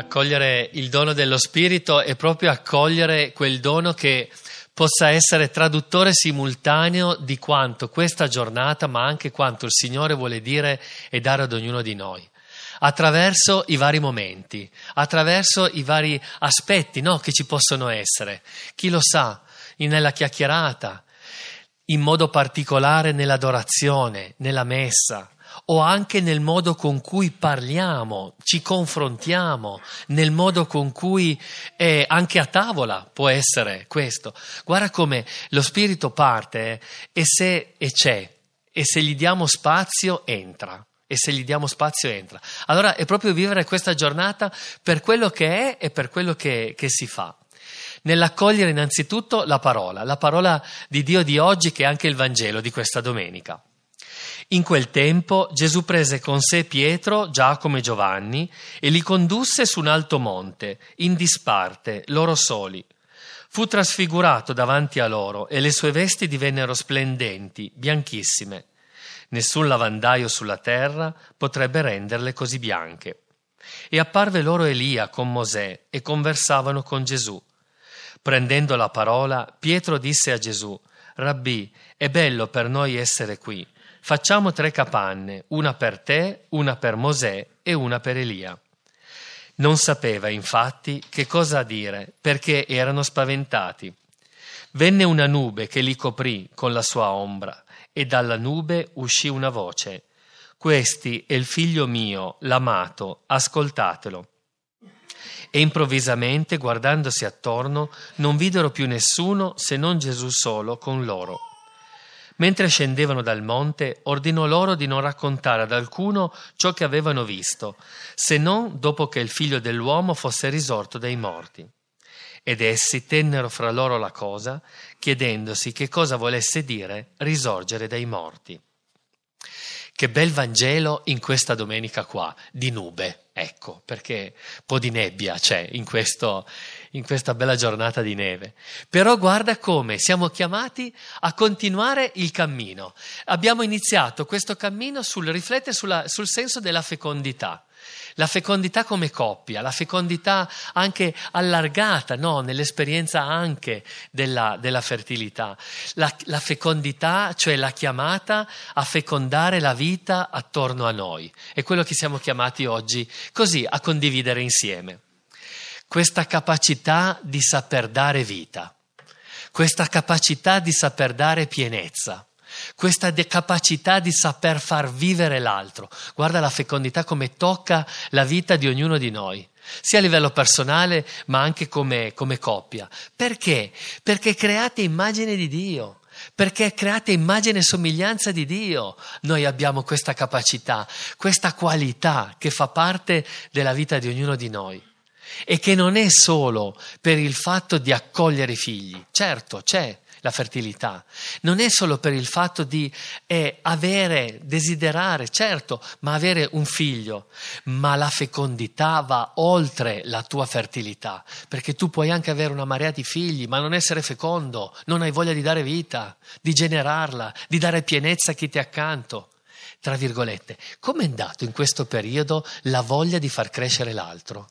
Accogliere il dono dello Spirito è proprio accogliere quel dono che possa essere traduttore simultaneo di quanto questa giornata, ma anche quanto il Signore vuole dire e dare ad ognuno di noi, attraverso i vari momenti, attraverso i vari aspetti, no, che ci possono essere. Chi lo sa, nella chiacchierata, in modo particolare nell'adorazione, nella messa, o anche nel modo con cui parliamo, ci confrontiamo, nel modo con cui anche a tavola può essere questo. Guarda come lo Spirito parte e c'è, e se gli diamo spazio entra. E se gli diamo spazio entra. Allora è proprio vivere questa giornata per quello che è e per quello che si fa. Nell'accogliere innanzitutto la parola di Dio di oggi, che è anche il Vangelo di questa domenica. In quel tempo Gesù prese con sé Pietro, Giacomo e Giovanni e li condusse su un alto monte, in disparte, loro soli. Fu trasfigurato davanti a loro e le sue vesti divennero splendenti, bianchissime. Nessun lavandaio sulla terra potrebbe renderle così bianche. E apparve loro Elia con Mosè e conversavano con Gesù. Prendendo la parola, Pietro disse a Gesù: «Rabbì, è bello per noi essere qui. Facciamo 3 capanne, una per te, una per Mosè e una per Elia». Non sapeva, infatti, che cosa dire, perché erano spaventati. Venne una nube che li coprì con la sua ombra, e dalla nube uscì una voce: «Questi è il figlio mio, l'amato, ascoltatelo». E improvvisamente, guardandosi attorno, non videro più nessuno se non Gesù solo con loro. Mentre scendevano dal monte, ordinò loro di non raccontare ad alcuno ciò che avevano visto, se non dopo che il figlio dell'uomo fosse risorto dai morti. Ed essi tennero fra loro la cosa, chiedendosi che cosa volesse dire risorgere dai morti. Che bel Vangelo in questa domenica qua, di nube, ecco, perché un po' di nebbia c'è in questa bella giornata di neve. Però guarda come siamo chiamati a continuare il cammino. Abbiamo iniziato questo cammino sul riflettere sul senso della fecondità. La fecondità come coppia, la fecondità anche allargata, no? Nell'esperienza anche della fertilità. La fecondità, cioè la chiamata a fecondare la vita attorno a noi. È quello che siamo chiamati oggi così a condividere insieme. Questa capacità di saper dare vita, questa capacità di saper dare pienezza, questa capacità di saper far vivere l'altro. Guarda la fecondità come tocca la vita di ognuno di noi, sia a livello personale ma anche come coppia. Perché? Perché create immagine di Dio, perché create immagine e somiglianza di Dio. Noi abbiamo questa capacità, questa qualità che fa parte della vita di ognuno di noi. E che non è solo per il fatto di accogliere i figli, certo c'è la fertilità, non è solo per il fatto di avere, desiderare, certo, ma avere un figlio, ma la fecondità va oltre la tua fertilità, perché tu puoi anche avere una marea di figli, ma non essere fecondo, non hai voglia di dare vita, di generarla, di dare pienezza a chi ti è accanto. Tra virgolette, come è andato in questo periodo la voglia di far crescere l'altro?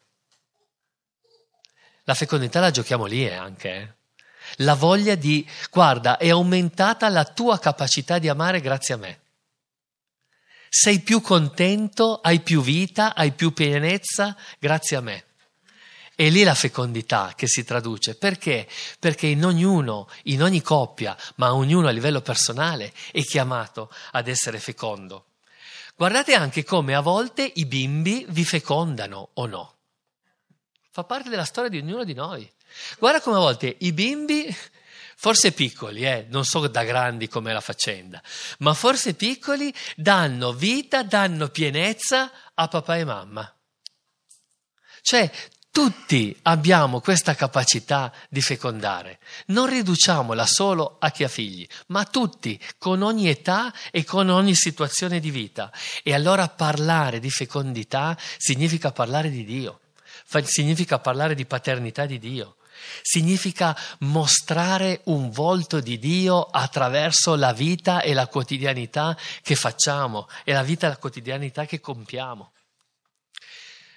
La fecondità la giochiamo lì anche. La voglia di, guarda, è aumentata la tua capacità di amare grazie a me. Sei più contento, hai più vita, hai più pienezza grazie a me. È lì la fecondità che si traduce. Perché? Perché in ogni coppia, ma ognuno a livello personale è chiamato ad essere fecondo. Guardate anche come a volte i bimbi vi fecondano o no. Fa parte della storia di ognuno di noi. Guarda come a volte i bimbi, forse piccoli, non so da grandi com'è la faccenda, ma forse piccoli danno vita, danno pienezza a papà e mamma. Cioè, tutti abbiamo questa capacità di fecondare. Non riduciamola solo a chi ha figli, ma tutti, con ogni età e con ogni situazione di vita. E allora parlare di fecondità significa parlare di Dio. Significa parlare di paternità di Dio, significa mostrare un volto di Dio attraverso la vita e la quotidianità che facciamo e la vita e la quotidianità che compiamo.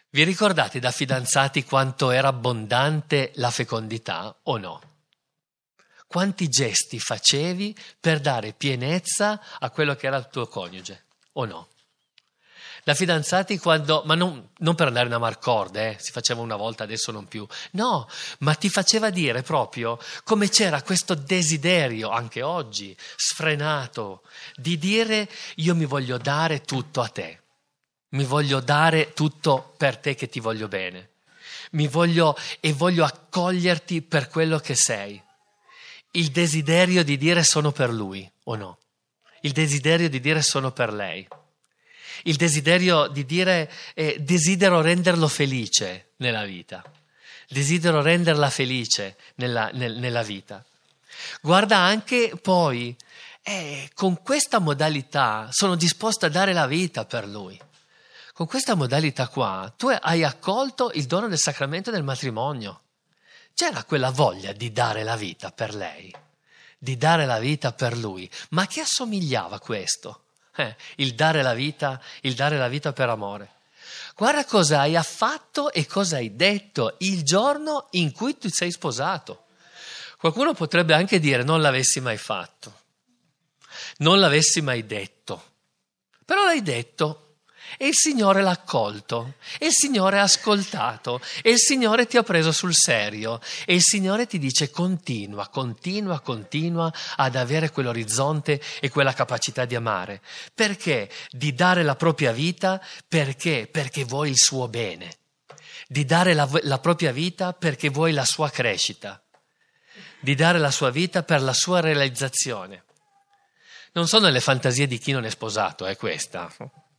Vi ricordate da fidanzati quanto era abbondante la fecondità o no? Quanti gesti facevi per dare pienezza a quello che era il tuo coniuge o no? Da fidanzati quando, ma non per andare in amarcorde, si faceva una volta, adesso non più, no, ma ti faceva dire proprio come c'era questo desiderio, anche oggi, sfrenato, di dire io mi voglio dare tutto a te, mi voglio dare tutto per te che ti voglio bene, voglio accoglierti per quello che sei. Il desiderio di dire sono per lui o no? Il desiderio di dire sono per lei. Il desiderio di dire desidero renderlo felice nella vita, desidero renderla felice nella vita. Guarda anche poi, con questa modalità sono disposto a dare la vita per lui. Con questa modalità qua tu hai accolto il dono del sacramento del matrimonio. C'era quella voglia di dare la vita per lei, di dare la vita per lui, ma che assomigliava a questo? Il dare la vita per amore. Guarda cosa hai fatto e cosa hai detto il giorno in cui tu sei sposato. Qualcuno potrebbe anche dire non l'avessi mai fatto, non l'avessi mai detto, però l'hai detto e il Signore l'ha accolto e il Signore ha ascoltato e il Signore ti ha preso sul serio e il Signore ti dice continua ad avere quell'orizzonte e quella capacità di amare. Perché? Di dare la propria vita perché vuoi il suo bene, di dare la propria vita perché vuoi la sua crescita, di dare la sua vita per la sua realizzazione. Non sono le fantasie di chi non è sposato, è questa.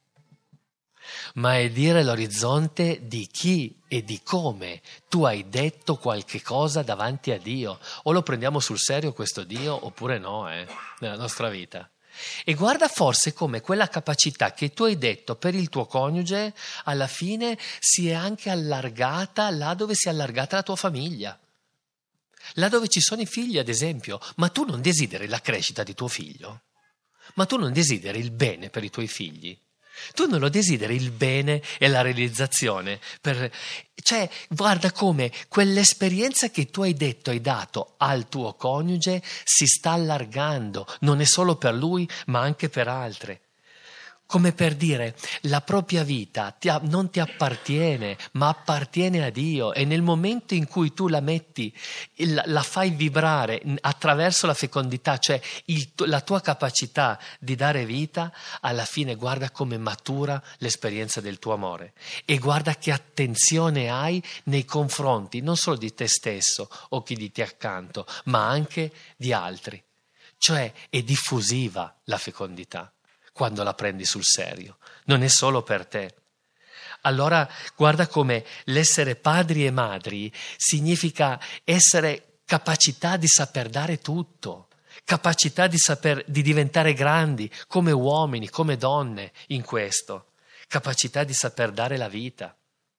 Ma è dire l'orizzonte di chi e di come tu hai detto qualche cosa davanti a Dio. O lo prendiamo sul serio questo Dio oppure no, nella nostra vita. E guarda forse come quella capacità che tu hai detto per il tuo coniuge alla fine si è anche allargata là dove si è allargata la tua famiglia. Là dove ci sono i figli, ad esempio. Ma tu non desideri la crescita di tuo figlio? Ma tu non desideri il bene per i tuoi figli? Tu non lo desideri il bene e la realizzazione? Cioè, guarda come quell'esperienza che tu hai dato al tuo coniuge si sta allargando, non è solo per lui, ma anche per altre. Come per dire, la propria vita non ti appartiene, ma appartiene a Dio e nel momento in cui tu la metti, la fai vibrare attraverso la fecondità, cioè la tua capacità di dare vita, alla fine guarda come matura l'esperienza del tuo amore e guarda che attenzione hai nei confronti non solo di te stesso o chi di te accanto, ma anche di altri. Cioè è diffusiva la fecondità. Quando la prendi sul serio, non è solo per te. Allora guarda come l'essere padri e madri significa essere capacità di saper dare tutto, capacità di diventare grandi come uomini, come donne in questo, capacità di saper dare la vita.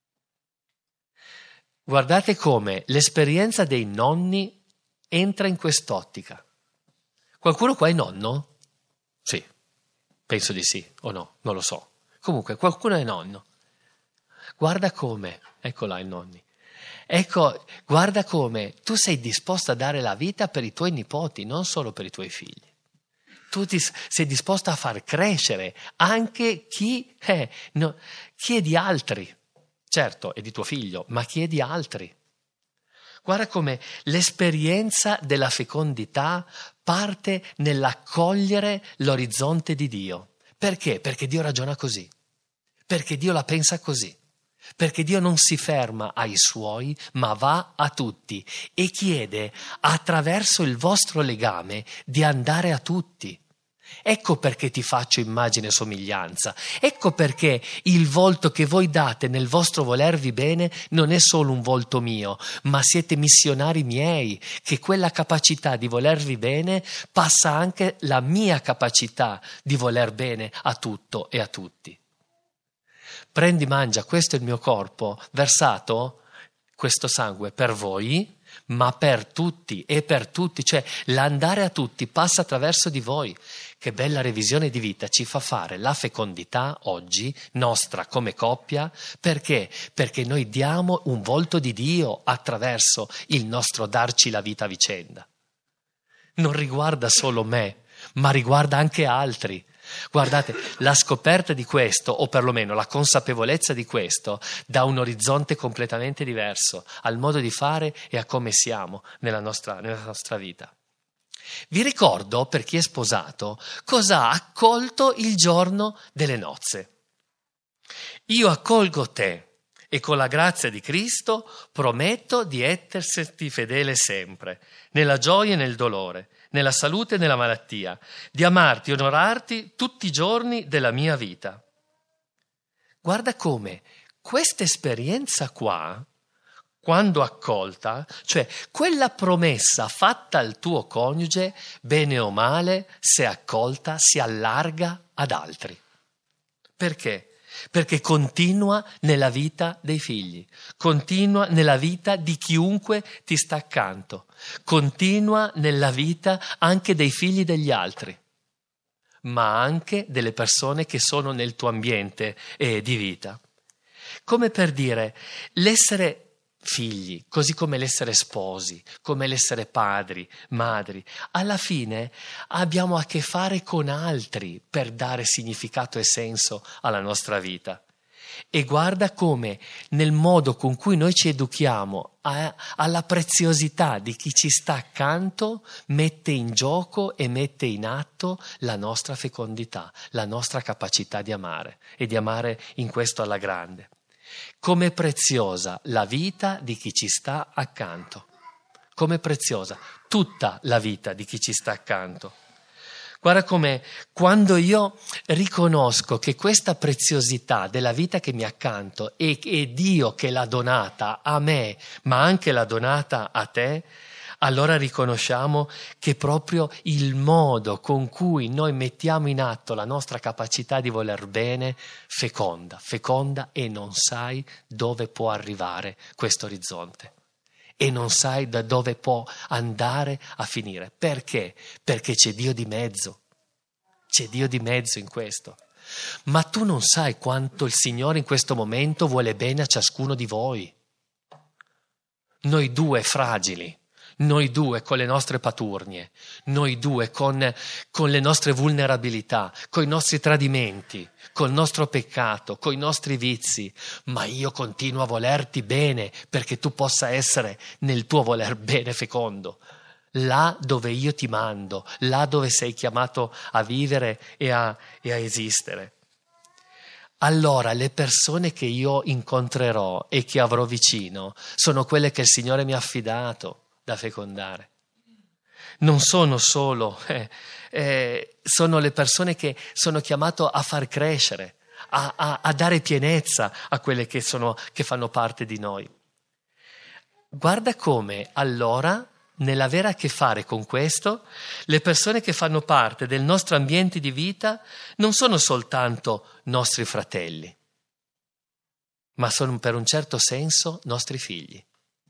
Guardate come l'esperienza dei nonni entra in quest'ottica. Qualcuno qua è nonno? Sì. Penso di sì, o no, non lo so. Comunque, qualcuno è nonno. Guarda come, ecco là i nonni. Ecco, guarda come tu sei disposto a dare la vita per i tuoi nipoti, non solo per i tuoi figli. Tu sei disposto a far crescere anche chi è di altri. Certo, è di tuo figlio, ma chi è di altri. Guarda come l'esperienza della fecondità parte nell'accogliere l'orizzonte di Dio. Perché? Perché Dio ragiona così, perché Dio la pensa così, perché Dio non si ferma ai suoi, ma va a tutti e chiede attraverso il vostro legame di andare a tutti. Ecco perché ti faccio immagine e somiglianza, ecco perché il volto che voi date nel vostro volervi bene non è solo un volto mio, ma siete missionari miei, che quella capacità di volervi bene passa anche la mia capacità di voler bene a tutto e a tutti. Prendi, mangia, questo è il mio corpo, versato, questo sangue per voi, ma per tutti e per tutti, cioè l'andare a tutti passa attraverso di voi. che bella revisione di vita ci fa fare la fecondità oggi, nostra come coppia, perché? Perché noi diamo un volto di Dio attraverso il nostro darci la vita a vicenda. Non riguarda solo me, ma riguarda anche altri. Guardate, la scoperta di questo, o perlomeno la consapevolezza di questo, dà un orizzonte completamente diverso al modo di fare e a come siamo nella nostra vita. Vi ricordo, per chi è sposato, cosa ha accolto il giorno delle nozze. Io accolgo te e con la grazia di Cristo prometto di esserti fedele sempre, nella gioia e nel dolore, nella salute e nella malattia, di amarti e onorarti tutti i giorni della mia vita. Guarda come questa esperienza qua, quando accolta, cioè quella promessa fatta al tuo coniuge, bene o male, se accolta, si allarga ad altri. Perché? Perché continua nella vita dei figli, continua nella vita di chiunque ti sta accanto, continua nella vita anche dei figli degli altri, ma anche delle persone che sono nel tuo ambiente di vita. Come per dire, l'essere figli, così come l'essere sposi, come l'essere padri, madri, alla fine abbiamo a che fare con altri per dare significato e senso alla nostra vita. E guarda come nel modo con cui noi ci educhiamo alla preziosità di chi ci sta accanto mette in gioco e mette in atto la nostra fecondità, la nostra capacità di amare e di amare in questo alla grande. Com'è preziosa la vita di chi ci sta accanto, com'è preziosa tutta la vita di chi ci sta accanto. Guarda come quando io riconosco che questa preziosità della vita che mi è accanto è Dio che l'ha donata a me, ma anche l'ha donata a te, allora riconosciamo che proprio il modo con cui noi mettiamo in atto la nostra capacità di voler bene feconda e non sai dove può arrivare questo orizzonte e non sai da dove può andare a finire. Perché? Perché c'è Dio di mezzo in questo. Ma tu non sai quanto il Signore in questo momento vuole bene a ciascuno di voi. Noi due fragili, noi due con le nostre paturnie, noi due con le nostre vulnerabilità, con i nostri tradimenti, col nostro peccato, con i nostri vizi, ma io continuo a volerti bene perché tu possa essere nel tuo voler bene fecondo, là dove io ti mando, là dove sei chiamato a vivere e a esistere. Allora le persone che io incontrerò e che avrò vicino sono quelle che il Signore mi ha affidato da fecondare. Non sono solo, sono le persone che sono chiamato a far crescere, a dare pienezza a quelle che fanno parte di noi. Guarda come allora, nell'avere a che fare con questo, le persone che fanno parte del nostro ambiente di vita non sono soltanto nostri fratelli, ma sono per un certo senso nostri figli.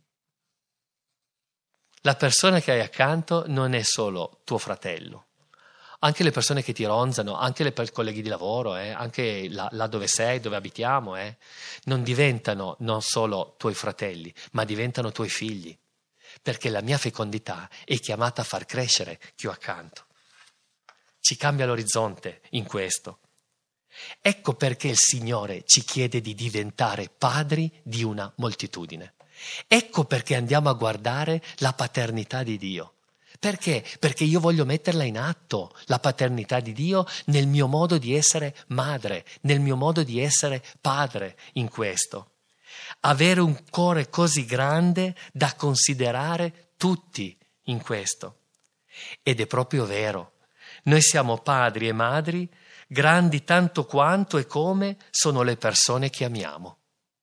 La persona che hai accanto non è solo tuo fratello, anche le persone che ti ronzano, anche i colleghi di lavoro, anche là dove sei, dove abitiamo, non diventano non solo tuoi fratelli, ma diventano tuoi figli, perché la mia fecondità è chiamata a far crescere chi ho accanto. Ci cambia l'orizzonte in questo. Ecco perché il Signore ci chiede di diventare padri di una moltitudine. Ecco perché andiamo a guardare la paternità di Dio. Perché? Perché io voglio metterla in atto, la paternità di Dio, nel mio modo di essere madre, nel mio modo di essere padre in questo. Avere un cuore così grande da considerare tutti in questo. Ed è proprio vero. Noi siamo padri e madri, grandi tanto quanto e come sono le persone che amiamo.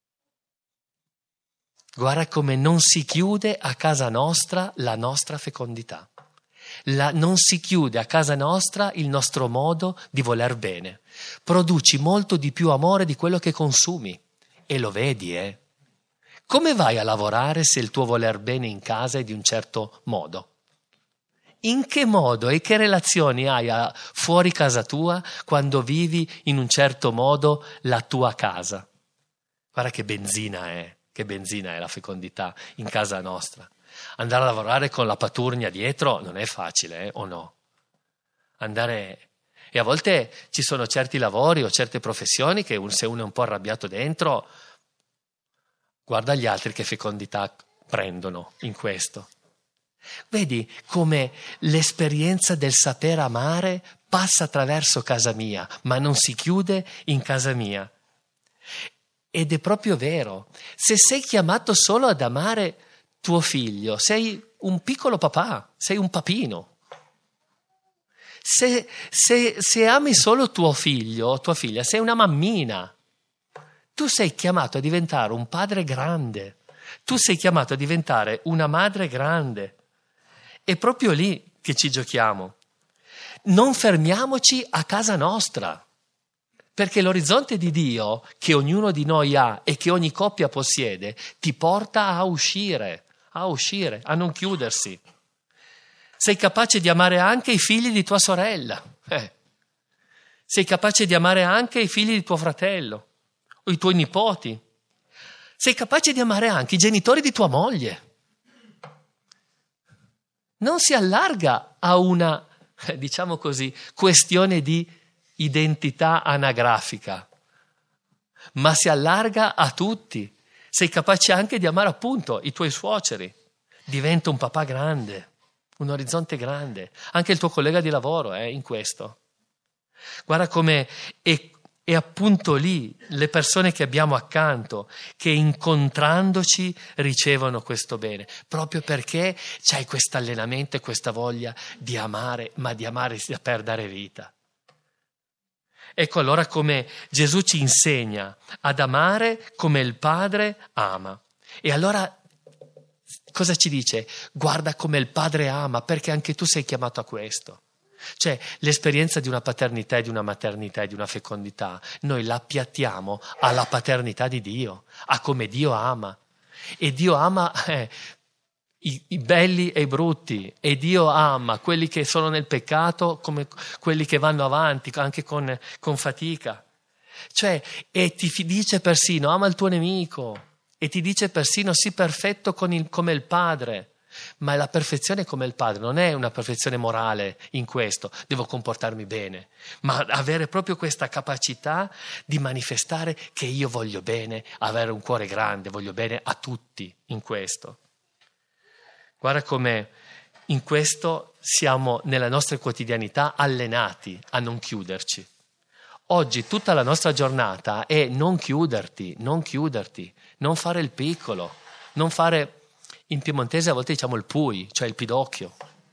Guarda come non si chiude a casa nostra la nostra fecondità. Non si chiude a casa nostra il nostro modo di voler bene. Produci molto di più amore di quello che consumi. E lo vedi, Come vai a lavorare se il tuo voler bene in casa è di un certo modo? In che modo e che relazioni hai fuori casa tua quando vivi in un certo modo la tua casa? Guarda che benzina è la fecondità in casa nostra. Andare a lavorare con la paturnia dietro non è facile, o no? E a volte ci sono certi lavori o certe professioni che se uno è un po' arrabbiato dentro, guarda gli altri che fecondità prendono in questo. Vedi come l'esperienza del saper amare passa attraverso casa mia, ma non si chiude in casa mia. Ed è proprio vero, se sei chiamato solo ad amare tuo figlio, sei un piccolo papà, sei un papino. Se ami solo tuo figlio o tua figlia, sei una mammina. Tu sei chiamato a diventare un padre grande, tu sei chiamato a diventare una madre grande. È proprio lì che ci giochiamo. Non fermiamoci a casa nostra, perché l'orizzonte di Dio che ognuno di noi ha e che ogni coppia possiede ti porta a uscire, a non chiudersi. Sei capace di amare anche i figli di tua sorella, sei capace di amare anche i figli di tuo fratello o i tuoi nipoti, sei capace di amare anche i genitori di tua moglie. Non si allarga a una, diciamo così, questione di identità anagrafica, ma si allarga a tutti. Sei capace anche di amare appunto i tuoi suoceri. Diventa un papà grande, un orizzonte grande. Anche il tuo collega di lavoro in questo. Guarda come è appunto lì le persone che abbiamo accanto che incontrandoci ricevono questo bene, proprio perché c'hai questo allenamento e questa voglia di amare, ma di amare per dare vita. Ecco allora come Gesù ci insegna ad amare come il Padre ama. E allora cosa ci dice? Guarda come il Padre ama, perché anche tu sei chiamato a questo. Cioè l'esperienza di una paternità e di una maternità e di una fecondità noi la appiattiamo alla paternità di Dio, a come Dio ama. E Dio ama i belli e i brutti, e Dio ama quelli che sono nel peccato come quelli che vanno avanti anche con fatica. Cioè, e ti dice persino ama il tuo nemico, e ti dice persino sii perfetto come il Padre. Ma la perfezione come il Padre non è una perfezione morale in questo, devo comportarmi bene, ma avere proprio questa capacità di manifestare che io voglio bene, avere un cuore grande, voglio bene a tutti in questo. Guarda come in questo siamo nella nostra quotidianità allenati a non chiuderci. Oggi tutta la nostra giornata è non chiuderti, non fare il piccolo, non fare... In piemontese a volte diciamo il pui, cioè il pidocchio.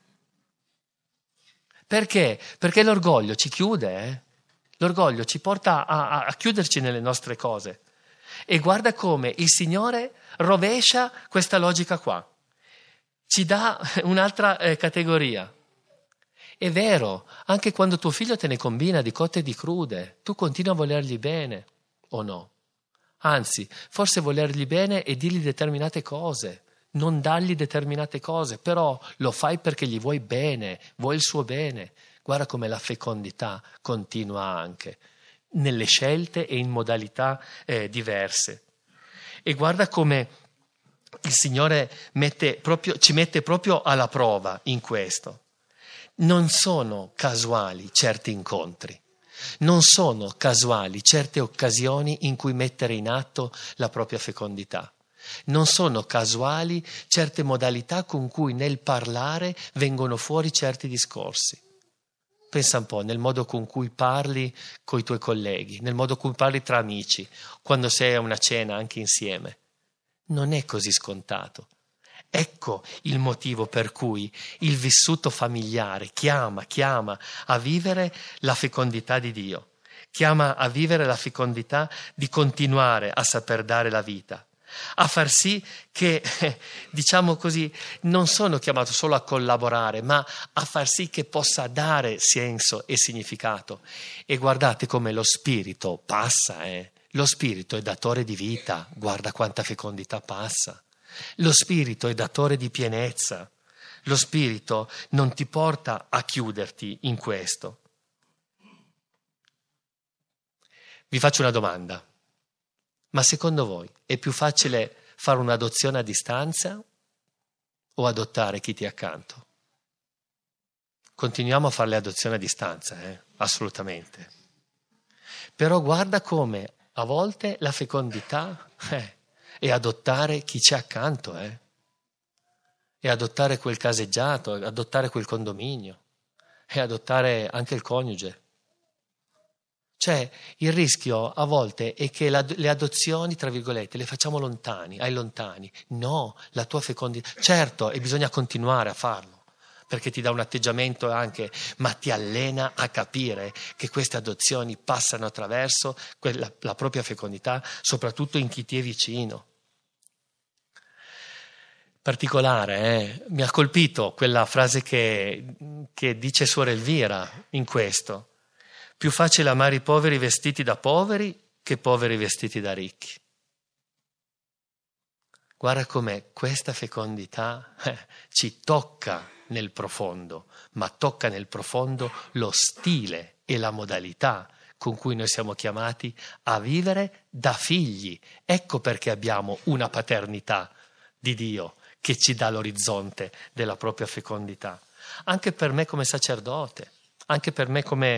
Perché? Perché l'orgoglio ci chiude, L'orgoglio ci porta a chiuderci nelle nostre cose. E guarda come il Signore rovescia questa logica qua. Ci dà un'altra categoria. È vero, anche quando tuo figlio te ne combina di cotte e di crude, tu continui a volergli bene, o no? Anzi, forse volergli bene e dirgli determinate cose. Non dargli determinate cose, però lo fai perché gli vuoi bene, vuoi il suo bene. Guarda come la fecondità continua anche nelle scelte e in modalità diverse. E guarda come il Signore ci mette proprio alla prova in questo. Non sono casuali certi incontri, non sono casuali certe occasioni in cui mettere in atto la propria fecondità. Non sono casuali certe modalità con cui nel parlare vengono fuori certi discorsi. Pensa un po' nel modo con cui parli coi tuoi colleghi, nel modo con cui parli tra amici, quando sei a una cena anche insieme. Non è così scontato. Ecco il motivo per cui il vissuto familiare chiama a vivere la fecondità di Dio, chiama a vivere la fecondità di continuare a saper dare la vita, a far sì che, diciamo così, non sono chiamato solo a collaborare, ma a far sì che possa dare senso e significato. E guardate come lo Spirito passa, Lo Spirito è datore di vita, guarda quanta fecondità passa. Lo Spirito è datore di pienezza. Lo Spirito non ti porta a chiuderti in questo. Vi faccio una domanda. Ma secondo voi è più facile fare un'adozione a distanza o adottare chi ti è accanto? Continuiamo a fare le adozioni a distanza, assolutamente. Però guarda come a volte la fecondità è adottare chi c'è accanto, è adottare quel caseggiato, è adottare quel condominio, è adottare anche il coniuge. Cioè, il rischio a volte è che le adozioni, tra virgolette, le facciamo lontani, ai lontani. No, la tua fecondità, certo, e bisogna continuare a farlo, perché ti dà un atteggiamento anche, ma ti allena a capire che queste adozioni passano attraverso la propria fecondità, soprattutto in chi ti è vicino. Particolare, mi ha colpito quella frase che dice Suor Elvira in questo. Più facile amare i poveri vestiti da poveri che poveri vestiti da ricchi. Guarda com'è questa fecondità ci tocca nel profondo, ma tocca nel profondo lo stile e la modalità con cui noi siamo chiamati a vivere da figli. Ecco perché abbiamo una paternità di Dio che ci dà l'orizzonte della propria fecondità. Anche per me come sacerdote. Anche per me come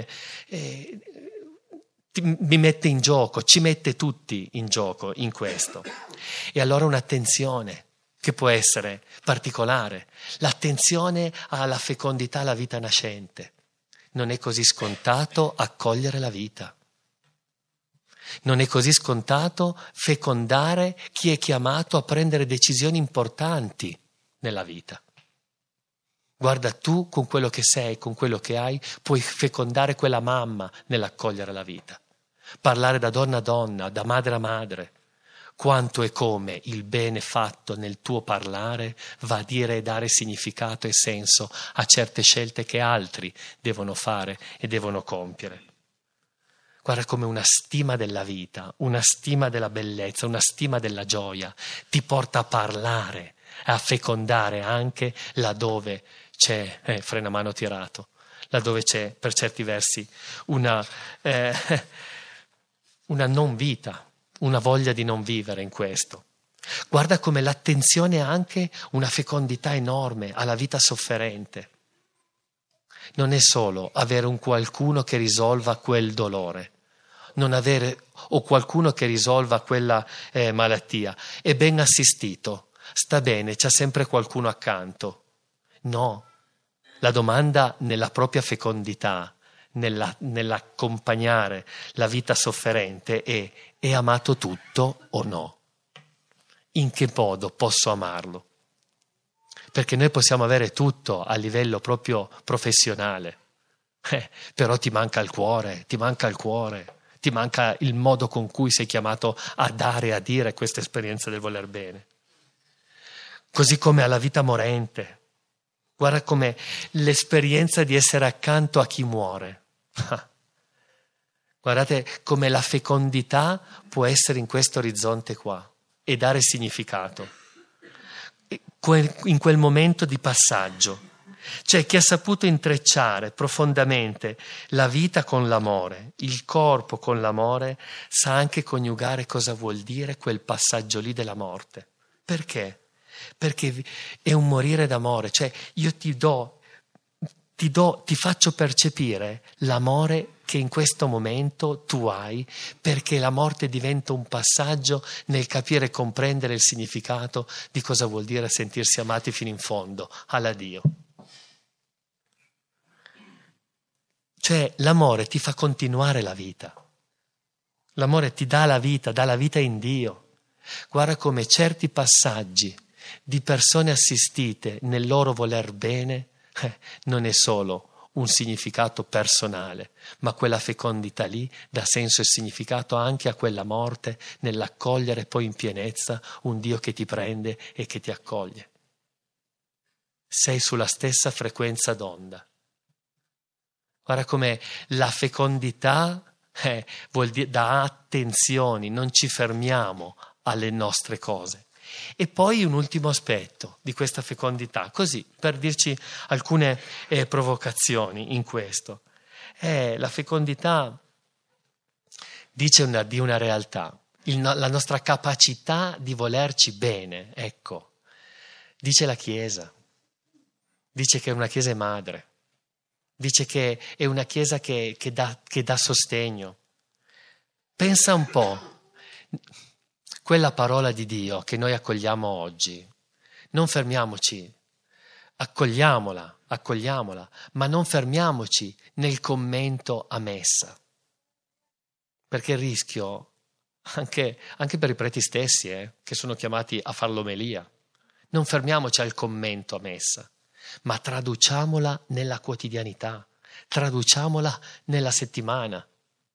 mi mette in gioco, ci mette tutti in gioco in questo. E allora un'attenzione che può essere particolare, l'attenzione alla fecondità, alla vita nascente. Non è così scontato accogliere la vita. Non è così scontato fecondare chi è chiamato a prendere decisioni importanti nella vita. Guarda, tu con quello che sei, con quello che hai, puoi fecondare quella mamma nell'accogliere la vita. Parlare da donna a donna, da madre a madre. Quanto e come il bene fatto nel tuo parlare va a dire e dare significato e senso a certe scelte che altri devono fare e devono compiere. Guarda come una stima della vita, una stima della bellezza, una stima della gioia ti porta a parlare, a fecondare anche laddove c'è, freno a mano tirato, laddove c'è per certi versi una non vita, una voglia di non vivere in questo. Guarda come l'attenzione ha anche una fecondità enorme alla vita sofferente. Non è solo avere un qualcuno che risolva quel dolore, non avere o qualcuno che risolva quella malattia, è ben assistito, sta bene, c'è sempre qualcuno accanto. No, la domanda nella propria fecondità, nell'accompagnare la vita sofferente è amato tutto o no? In che modo posso amarlo? Perché noi possiamo avere tutto a livello proprio professionale, però ti manca il cuore, ti manca il modo con cui sei chiamato a dare e a dire questa esperienza del voler bene. Così come alla vita morente. Guarda come l'esperienza di essere accanto a chi muore. Guardate come la fecondità può essere in questo orizzonte qua e dare significato. In quel momento di passaggio. Cioè chi ha saputo intrecciare profondamente la vita con l'amore, il corpo con l'amore, sa anche coniugare cosa vuol dire quel passaggio lì della morte. Perché? Perché è un morire d'amore, cioè io ti faccio percepire l'amore che in questo momento tu hai, perché la morte diventa un passaggio nel capire e comprendere il significato di cosa vuol dire sentirsi amati fino in fondo, alla Dio. Cioè l'amore ti fa continuare la vita, l'amore ti dà la vita in Dio. Guarda come certi passaggi di persone assistite nel loro voler bene non è solo un significato personale, ma quella fecondità lì dà senso e significato anche a quella morte nell'accogliere poi in pienezza un Dio che ti prende e che ti accoglie. Sei sulla stessa frequenza d'onda. Guarda come la fecondità vuol dire dà attenzioni, non ci fermiamo alle nostre cose. E poi un ultimo aspetto di questa fecondità, così per dirci alcune provocazioni in questo. La fecondità dice di una realtà, la nostra capacità di volerci bene, ecco. Dice la Chiesa, dice che è una Chiesa madre, dice che è una Chiesa che dà sostegno. Pensa un po', quella parola di Dio che noi accogliamo oggi, non fermiamoci, accogliamola, ma non fermiamoci nel commento a messa, perché il rischio, anche per i preti stessi, che sono chiamati a far l'omelia, non fermiamoci al commento a messa, ma traduciamola nella quotidianità, traduciamola nella settimana.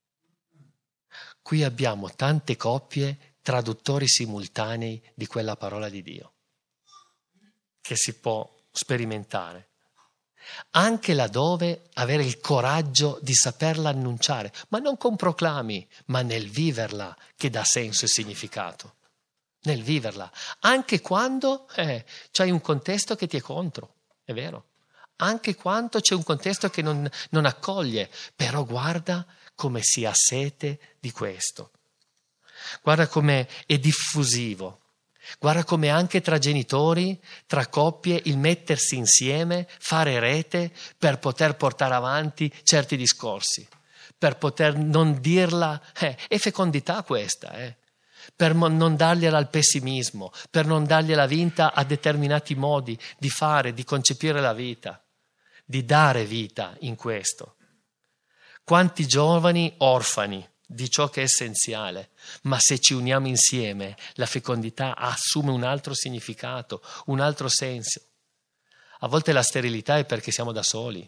Qui abbiamo tante coppie traduttori simultanei di quella parola di Dio, che si può sperimentare. Anche laddove avere il coraggio di saperla annunciare, ma non con proclami, ma nel viverla che dà senso e significato. Nel viverla, anche quando c'hai un contesto che ti è contro, è vero, anche quando c'è un contesto che non accoglie, però guarda come si ha sete di questo, guarda come è diffusivo, guarda come anche tra genitori, tra coppie, il mettersi insieme, fare rete per poter portare avanti certi discorsi, per poter non dirla, è fecondità questa, per non dargliela al pessimismo, per non dargliela vinta a determinati modi di fare, di concepire la vita, di dare vita in questo. Quanti giovani orfani di ciò che è essenziale, ma se ci uniamo insieme la fecondità assume un altro significato, un altro senso. A volte la sterilità è perché siamo da soli,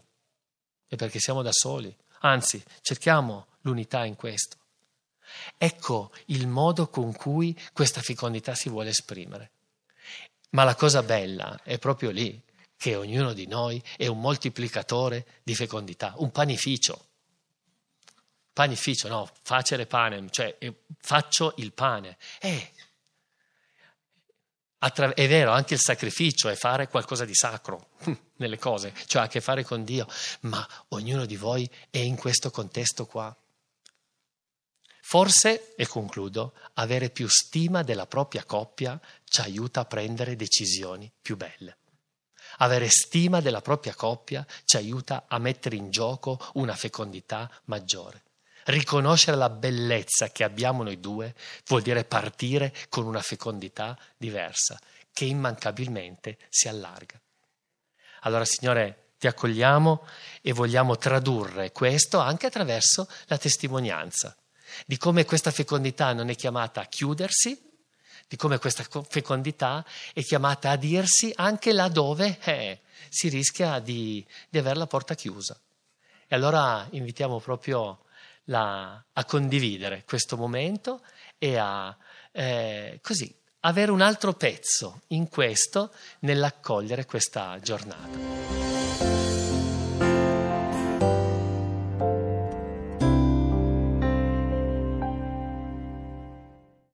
anzi cerchiamo l'unità in questo. Ecco il modo con cui questa fecondità si vuole esprimere. Ma la cosa bella è proprio lì, che ognuno di noi è un moltiplicatore di fecondità, un panificio. Panificio, no, facere pane, cioè faccio il pane. È vero, anche il sacrificio è fare qualcosa di sacro nelle cose, cioè ha a che fare con Dio, ma ognuno di voi è in questo contesto qua. Forse, e concludo, avere più stima della propria coppia ci aiuta a prendere decisioni più belle. Avere stima della propria coppia ci aiuta a mettere in gioco una fecondità maggiore. Riconoscere la bellezza che abbiamo noi due vuol dire partire con una fecondità diversa, che immancabilmente si allarga. Allora, Signore, ti accogliamo e vogliamo tradurre questo anche attraverso la testimonianza, di come questa fecondità non è chiamata a chiudersi, di come questa fecondità è chiamata a dirsi anche laddove si rischia di avere la porta chiusa. E allora invitiamo proprio a condividere questo momento e a così avere un altro pezzo in questo nell'accogliere questa giornata.